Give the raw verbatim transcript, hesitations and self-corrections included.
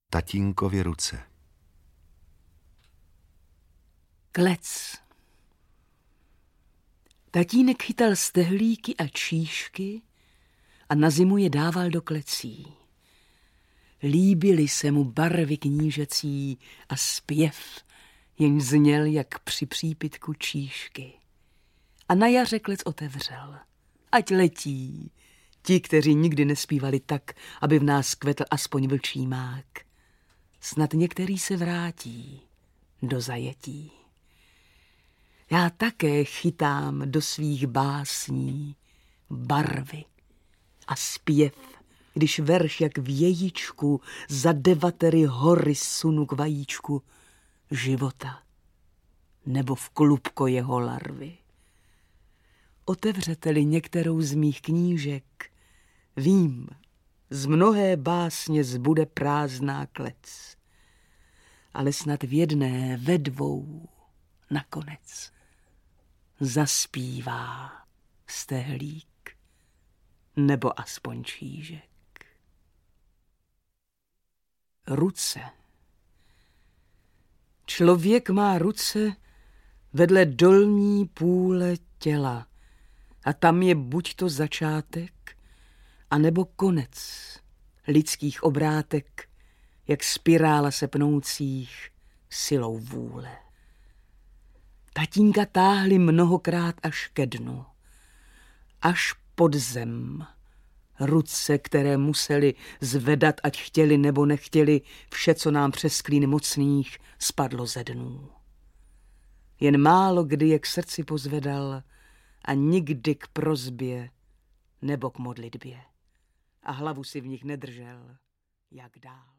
Tatínkovy ruce. Klec. Tatínek chytal stehlíky a číšky a na zimu je dával do klecí. Líbily se mu barvy knížecí a zpěv, jenž zněl jak při přípitku číšky. A na jaře klec otevřel. Ať letí ti, kteří nikdy nespívali tak, aby v nás kvetl aspoň vlčí mák. Snad některý se vrátí do zajetí. Já také chytám do svých básní barvy a zpěv, když verš jak v jejíčku za devatery hory sunu k vajíčku života nebo v klubko jeho larvy. Otevřete-li některou z mých knížek, vím, z mnohé básně zbude prázdná klec, ale snad v jedné, ve dvou nakonec zaspívá stehlík nebo aspoň čížek. Ruce. Člověk má ruce vedle dolní půle těla a tam je buď to začátek, anebo konec lidských obrátek, jak spirála se pnoucích silou vůle. Tatínka táhli mnohokrát až ke dnu, až pod zem. Ruce, které museli zvedat, ať chtěli nebo nechtěli, vše, co nám přes klín mocných spadlo ze dnů. Jen málo kdy je k srdci pozvedal a nikdy k prosbě nebo k modlitbě. A hlavu si v nich nedržel, jak dál.